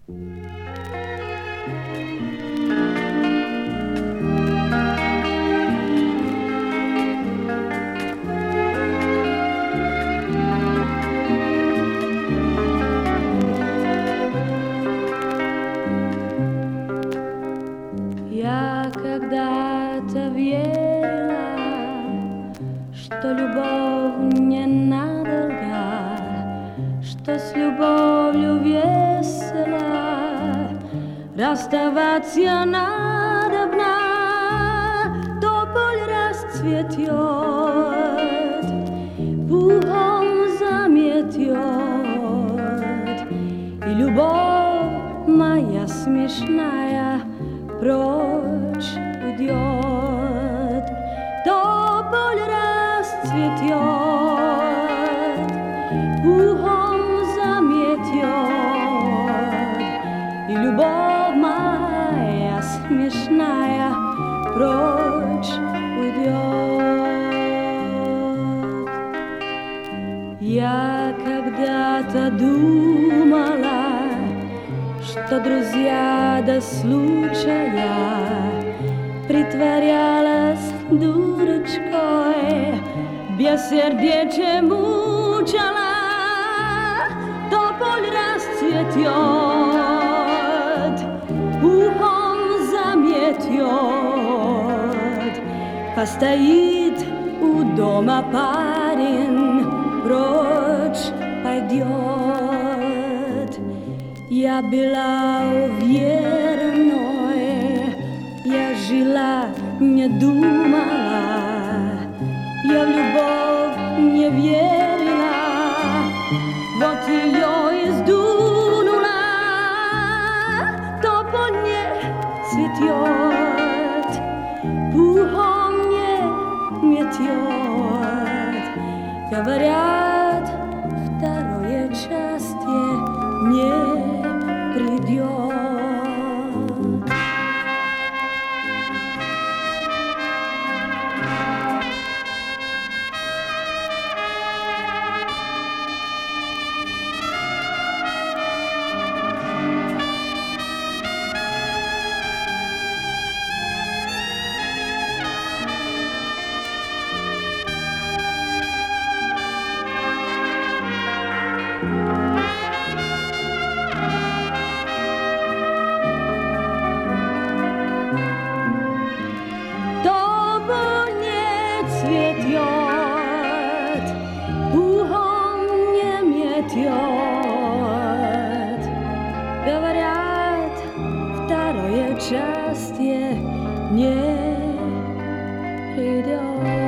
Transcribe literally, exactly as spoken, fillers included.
Я когда-то верила, что любовь не надолго, что с любовью весело, расставаться надобно, тополь расцветет, пухом заметет, и любовь моя смешная прочь уйдет. Тополь расцветет, пухом заметет, и любовь моя смешная прочь уйдет. Я когда-то думала, что друзья до случая, притворялась дурочкой, бессердечие мучала. Тополь расцветет, пухом заметет, постоит у дома парень, прочь пойдет. Я была уверенной, я жила, не думала, я в любовь не верила, вот ее и сдунула. Тополь не цветет, пухом не метет, говорят, второе счастье не придет. Тополь не цветет, пухом не метет, говорят, второе счастье не придет.